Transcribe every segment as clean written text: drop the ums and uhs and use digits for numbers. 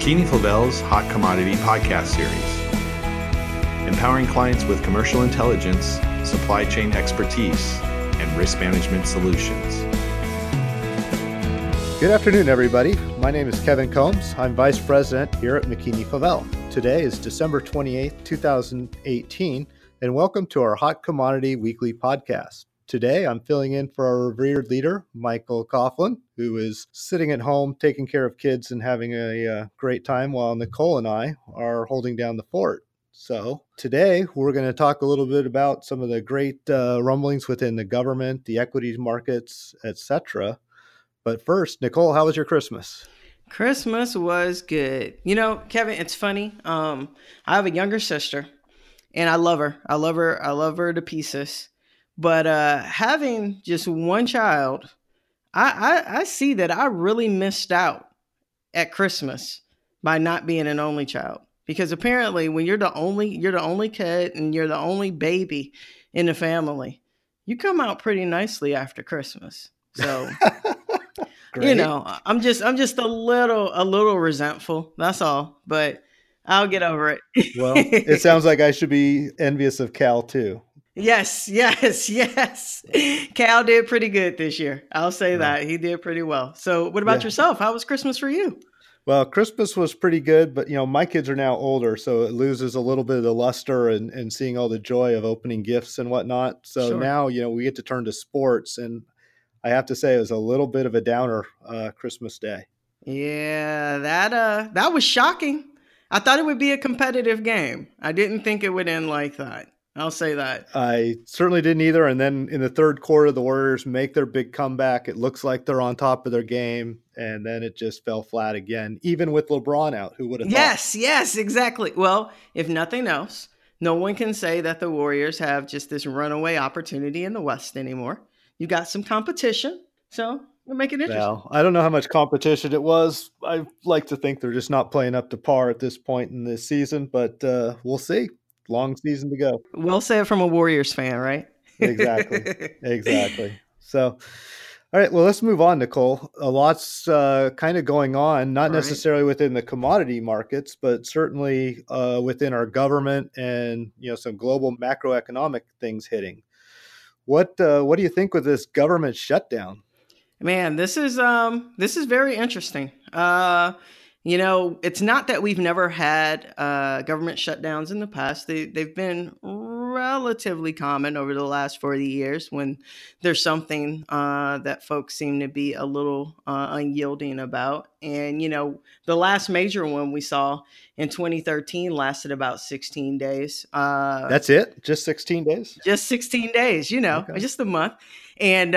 McKinney-Flavel's Hot Commodity podcast series, empowering clients with commercial intelligence, supply chain expertise, and risk management solutions. Good afternoon, everybody. My name is Kevin Combs. I'm Vice President here at McKinney-Flavel. Today is December 28th, 2018, and welcome to our Hot Commodity Weekly podcast. Today, I'm filling in for our revered leader, Michael Coughlin, who is sitting at home taking care of kids and having a great time while Nicole and I are holding down the fort. So today, we're going to talk a little bit about some of the great rumblings within the government, the equities markets, etc. But first, Nicole, how was your Christmas? Christmas was good. You know, Kevin, it's funny. I have a younger sister, and I love her. I love her to pieces. But having just one child, I see that I really missed out at Christmas by not being an only child. Because apparently when you're the only kid and you're the only baby in the family, you come out pretty nicely after Christmas. So, you know, I'm just a little resentful. That's all. But I'll get over it. Well, it sounds like I should be envious of Cal too. Yes. Cal did pretty good this year. I'll say that. He did pretty well. So what about yourself? How was Christmas for you? Well, Christmas was pretty good, but, you know, my kids are now older, so it loses a little bit of the luster and seeing all the joy of opening gifts and whatnot. So now, you know, we get to turn to sports, and I have to say it was a little bit of a downer Christmas Day. Yeah, that was shocking. I thought it would be a competitive game. I didn't think it would end like that. I'll say that. I certainly didn't either. And then in the third quarter, the Warriors make their big comeback. It looks like they're on top of their game. And then it just fell flat again, even with LeBron out. Who would have thought? Yes, exactly. Well, if nothing else, no one can say that the Warriors have just this runaway opportunity in the West anymore. You got some competition. So we'll make it interesting. Well, I don't know how much competition it was. I like to think they're just not playing up to par at this point in this season, but we'll see. Long season to go. We'll say it from a Warriors fan, right? Exactly. So, all right, well, let's move on, Nicole. A lot's kind of going on, not necessarily within the commodity markets, but certainly within our government and, you know, some global macroeconomic things hitting. What do you think with this government shutdown? Man, this is very interesting. You know, it's not that we've never had government shutdowns in the past. They've been relatively common over the last 40 years when there's something that folks seem to be a little unyielding about. And, you know, the last major one we saw in 2013 lasted about 16 days. That's it? Just 16 days? Just 16 days, you know, just a month. And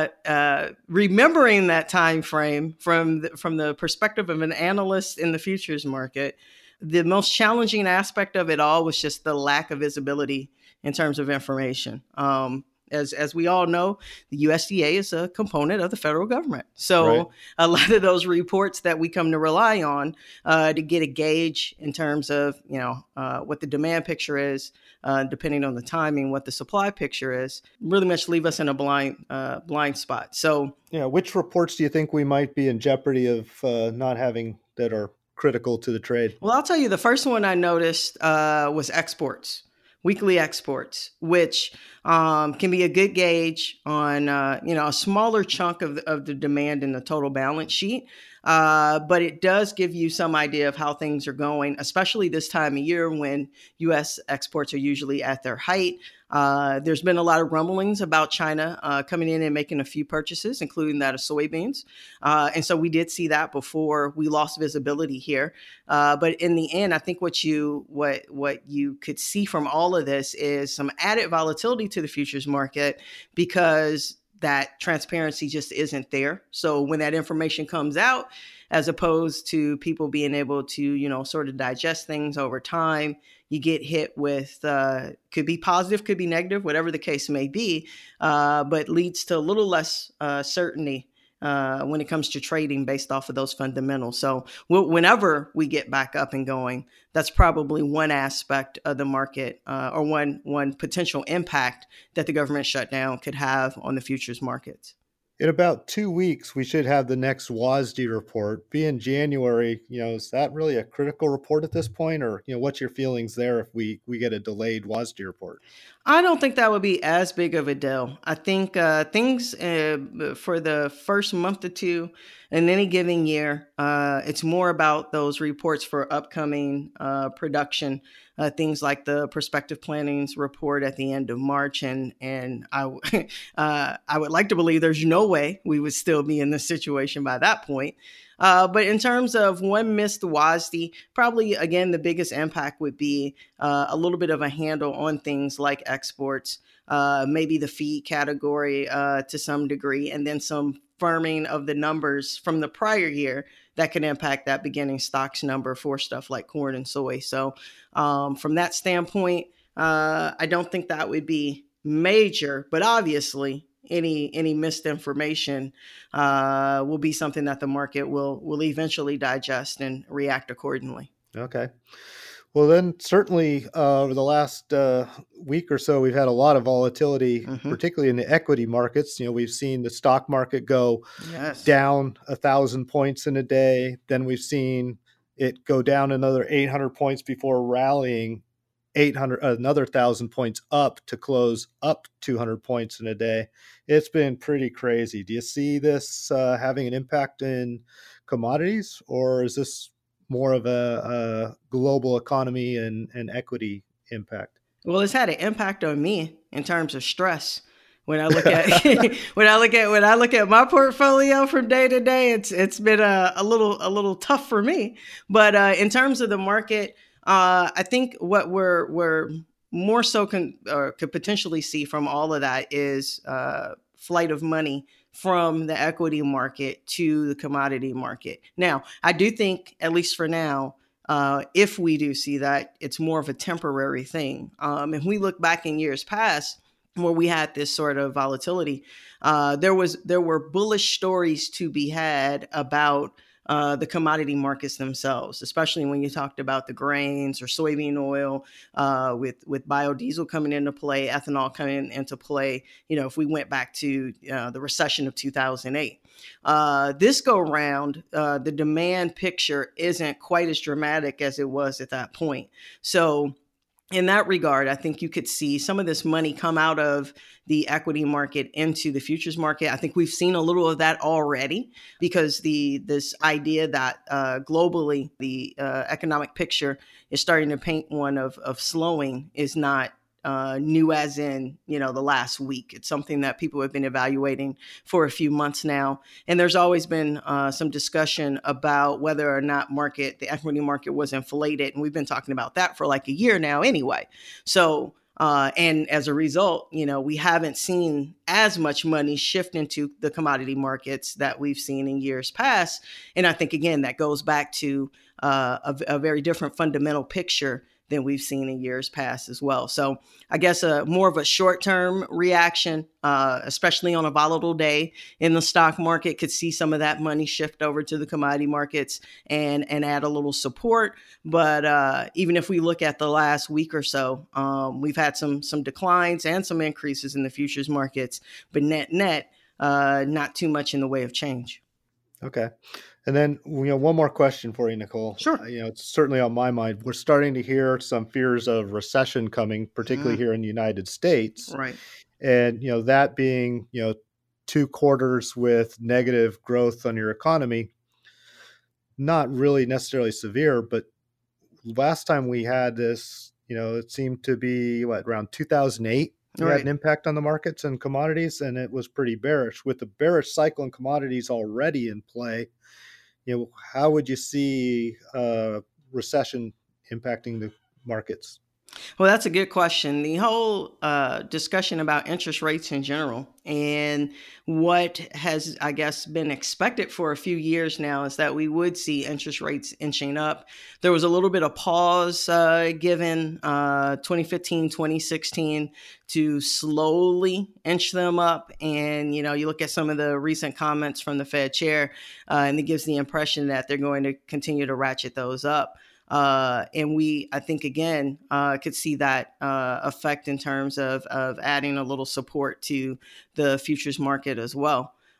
remembering that time frame from the perspective of an analyst in the futures market, the most challenging aspect of it all was just the lack of visibility in terms of information. As we all know, the USDA is a component of the federal government. So a lot of those reports that we come to rely on to get a gauge in terms of, you know, what the demand picture is, depending on the timing, what the supply picture is, really much leave us in a blind spot. So, yeah, which reports do you think we might be in jeopardy of not having that are critical to the trade? Well, I'll tell you, the first one I noticed was exports. Weekly exports, which can be a good gauge on, you know, a smaller chunk of the demand in the total balance sheet. But it does give you some idea of how things are going, especially this time of year when U.S. exports are usually at their height. There's been a lot of rumblings about China coming in and making a few purchases, including that of soybeans. And so we did see that before we lost visibility here. But in the end, I think what you could see from all of this is some added volatility to the futures market because that transparency just isn't there. So when that information comes out, as opposed to people being able to, you know, sort of digest things over time, you get hit with, could be positive, could be negative, whatever the case may be, but leads to a little less certainty when it comes to trading based off of those fundamentals. So whenever we get back up and going, that's probably one aspect of the market or one potential impact that the government shutdown could have on the futures markets. In about 2 weeks, we should have the next WASD report. Being January, is that really a critical report at this point? Or, what's your feelings there if we get a delayed WASD report? I don't think that would be as big of a deal. I think things for the first month or two in any given year, it's more about those reports for upcoming production, things like the prospective plannings report at the end of March. And I, I would like to believe there's no way we would still be in this situation by that point. But in terms of one missed WASD, probably, again, the biggest impact would be a little bit of a handle on things like exports, maybe the feed category to some degree, and then some firming of the numbers from the prior year that can impact that beginning stocks number for stuff like corn and soy. So from that standpoint, I don't think that would be major, but obviously any misinformation will be something that the market will eventually digest and react accordingly. Okay. Well, then certainly over the last week or so, we've had a lot of volatility, particularly in the equity markets. We've seen the stock market go down 1,000 points in a day. Then we've seen it go down another 800 points before rallying another 1,000 points up to close up 200 points in a day. It's been pretty crazy. Do you see this having an impact in commodities, or is this more of a global economy and equity impact? Well, it's had an impact on me in terms of stress. When I look at when I look at my portfolio from day to day, it's been a little tough for me. But in terms of the market, I think what we're more so could potentially see from all of that is flight of money from the equity market to the commodity market. Now, I do think, at least for now, if we do see that, it's more of a temporary thing. If we look back in years past, where we had this sort of volatility, there were bullish stories to be had about the commodity markets themselves, especially when you talked about the grains or soybean oil, with biodiesel coming into play, ethanol coming into play. If we went back to the recession of 2008, this go round, the demand picture isn't quite as dramatic as it was at that point. So in that regard, I think you could see some of this money come out of the equity market into the futures market. I think we've seen a little of that already, because this idea that globally the economic picture is starting to paint one of slowing is not new as in, the last week. It's something that people have been evaluating for a few months now. And there's always been some discussion about whether or not the equity market was inflated. And we've been talking about that for like a year now anyway. So, and as a result, we haven't seen as much money shift into the commodity markets that we've seen in years past. And I think, again, that goes back to a very different fundamental picture than we've seen in years past as well. So I guess more of a short-term reaction, especially on a volatile day in the stock market, could see some of that money shift over to the commodity markets and add a little support. But even if we look at the last week or so, we've had some declines and some increases in the futures markets, but net, not too much in the way of change. Okay. And then, one more question for you, Nicole. Sure. It's certainly on my mind. We're starting to hear some fears of recession coming, particularly here in the United States. Right. And, that being, 2 quarters with negative growth on your economy, not really necessarily severe, but last time we had this, it seemed to be around 2008. It had an impact on the markets and commodities, and it was pretty bearish. With the bearish cycle in commodities already in play, how would you see recession impacting the markets? Well, that's a good question. The whole discussion about interest rates in general and what has, I guess, been expected for a few years now is that we would see interest rates inching up. There was a little bit of pause given 2015, 2016 to slowly inch them up. And, you look at some of the recent comments from the Fed chair, and it gives the impression that they're going to continue to ratchet those up. And I think, again, could see that effect in terms of adding a little support to the futures market as well.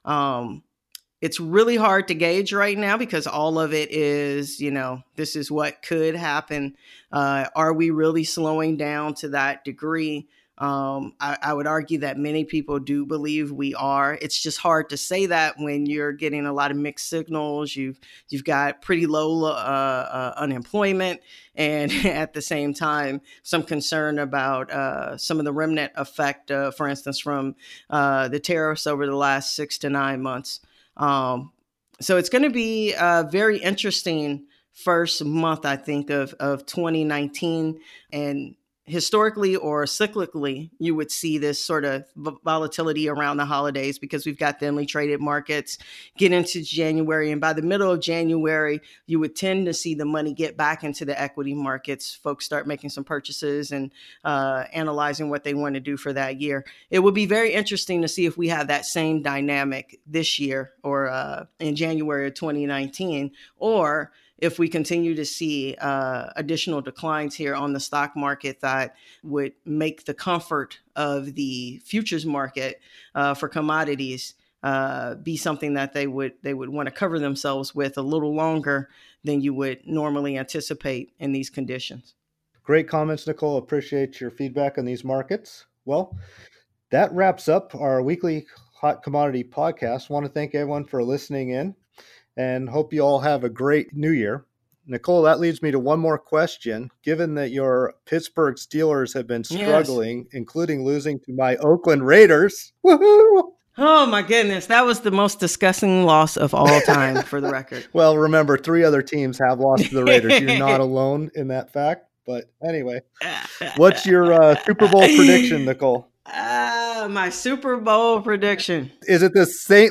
It's really hard to gauge right now because all of it is, this is what could happen. Are we really slowing down to that degree? I would argue that many people do believe we are. It's just hard to say that when you're getting a lot of mixed signals. You've got pretty low unemployment, and at the same time, some concern about some of the remnant effect, for instance, from the tariffs over the last 6 to 9 months. So it's going to be a very interesting first month, I think, of 2019. And historically or cyclically, you would see this sort of volatility around the holidays because we've got thinly traded markets get into January. And by the middle of January, you would tend to see the money get back into the equity markets. Folks start making some purchases and analyzing what they want to do for that year. It would be very interesting to see if we have that same dynamic this year or in January of 2019, or if we continue to see additional declines here on the stock market that would make the comfort of the futures market for commodities be something that they would want to cover themselves with a little longer than you would normally anticipate in these conditions. Great comments, Nicole. Appreciate your feedback on these markets. Well, that wraps up our weekly Hot Commodity podcast. I want to thank everyone for listening in, and hope you all have a great new year. Nicole, that leads me to one more question. Given that your Pittsburgh Steelers have been struggling, including losing to my Oakland Raiders, woohoo! Oh my goodness, that was the most disgusting loss of all time, for the record. Well, remember, 3 other teams have lost to the Raiders. You're not alone in that fact. But anyway, what's your Super Bowl prediction, Nicole? My Super Bowl prediction. Is it the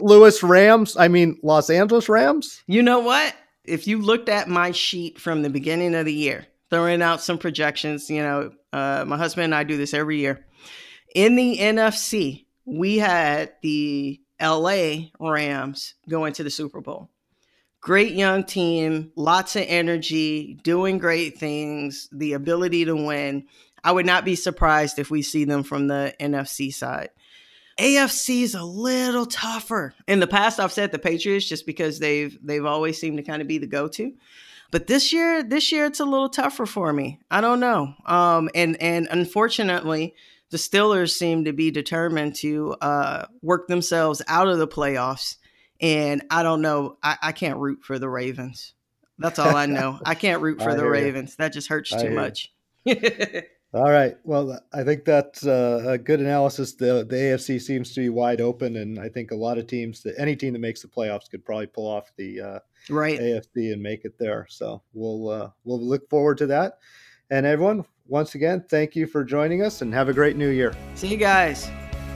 Los Angeles Rams? You know what? If you looked at my sheet from the beginning of the year, throwing out some projections, my husband and I do this every year. In the NFC, we had the LA Rams going to the Super Bowl. Great young team, lots of energy, doing great things, the ability to win. I would not be surprised if we see them from the NFC side. AFC is a little tougher. In the past, I've said the Patriots just because they've always seemed to kind of be the go-to. But this year it's a little tougher for me. I don't know. And unfortunately, the Steelers seem to be determined to work themselves out of the playoffs. And I don't know. I can't root for the Ravens. That's all I know. I can't root for the Ravens. That just hurts too much. All right. Well, I think that's a good analysis. The AFC seems to be wide open, and I think a lot of teams, any team that makes the playoffs, could probably pull off the AFC and make it there. So we'll look forward to that. And everyone, once again, thank you for joining us, and have a great new year. See you guys.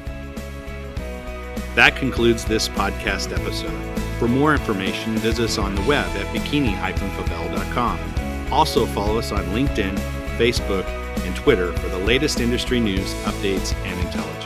That concludes this podcast episode. For more information, visit us on the web at bikini-favel.com. Also follow us on LinkedIn, Facebook, and Twitter for the latest industry news, updates, and intelligence.